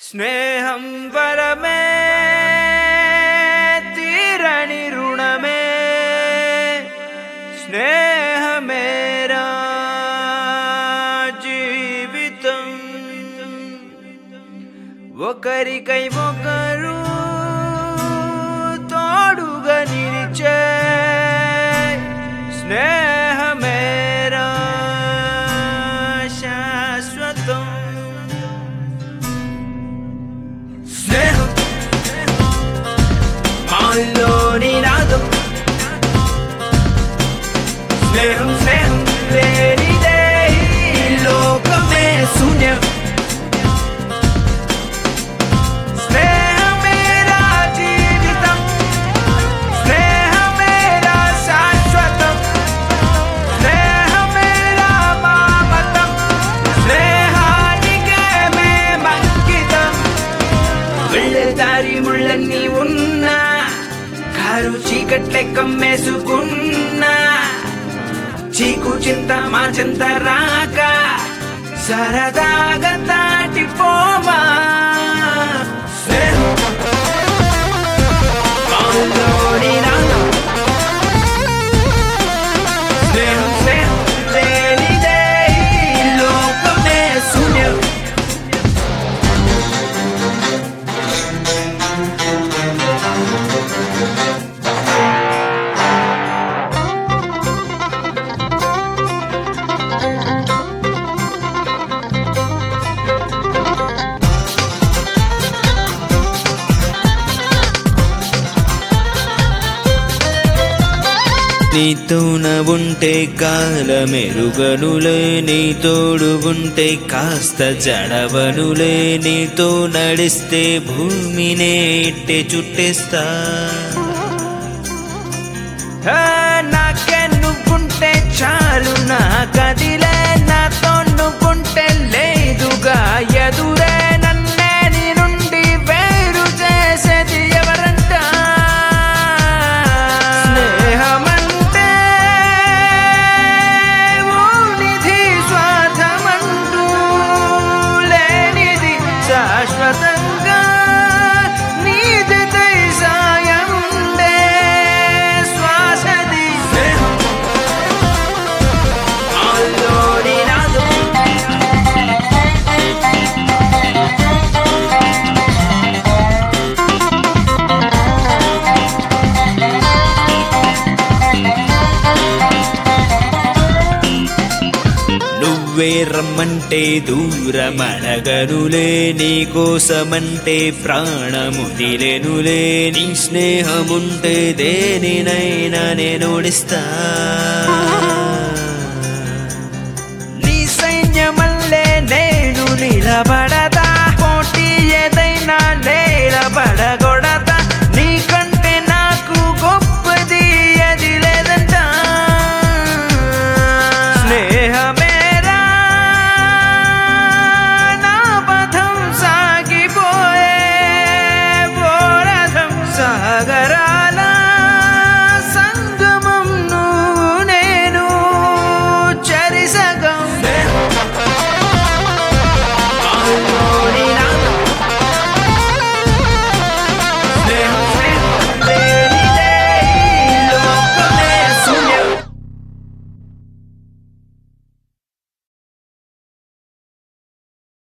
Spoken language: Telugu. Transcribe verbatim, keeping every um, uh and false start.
స్నేహం వరమే తీరని రుణమే స్నేహమేరా జీవితం ఒకరికై ఒకరు తోడుగా నిలిచే స్నేహమేరా శాశ్వతం స్నేహం మాలోని నాదం స్నేహం స్నేహం లేనిదే ఈ లోకమే శూన్యం స్నేహమేరా జీవితం స్నేహమేరా శాశ్వతం స్నేహమేరా మామతం స్నేహానికే మేమంకితం వెళ్ళే దారి ముళ్ళన్నీ ఉన్నా కారు చీకట్లే కమ్మేసుకున్నా చీకు చింత మా చింత రాక సరదాగా దాటిపోమా స్నేహం మాలోని నాదం స్నేహం స్నేహం లేనిదే ఈ లోకమే శూన్యం నీతోన ఉంటే కాలమెరుగనులే నీ తోడు ఉంటే కాస్త జడవనులే నీతో నడిస్తే భూమినే ఇట్టే చుట్టేస్తా నాకే నువ్వుంటే చాలు నా కదిలే నాతో నువ్వుంటే లేదుగా ఎదురే నన్నే నీ నుండి వేరు చేసేది ఎవరంట స్నేహమంటే ఊనిధి స్వార్థమంటూ లేనిది శాశ్వతంగా నీది సాయముండే శ్వాసది స్నేహం మాలోని నాదం నువ్వే రమ్మంటే దూరమడగనులే నీ కోసమంటే ప్రాణముదిలెనులే నీ స్నేహముంటే దేనినైనా నేను ఓడిస్తా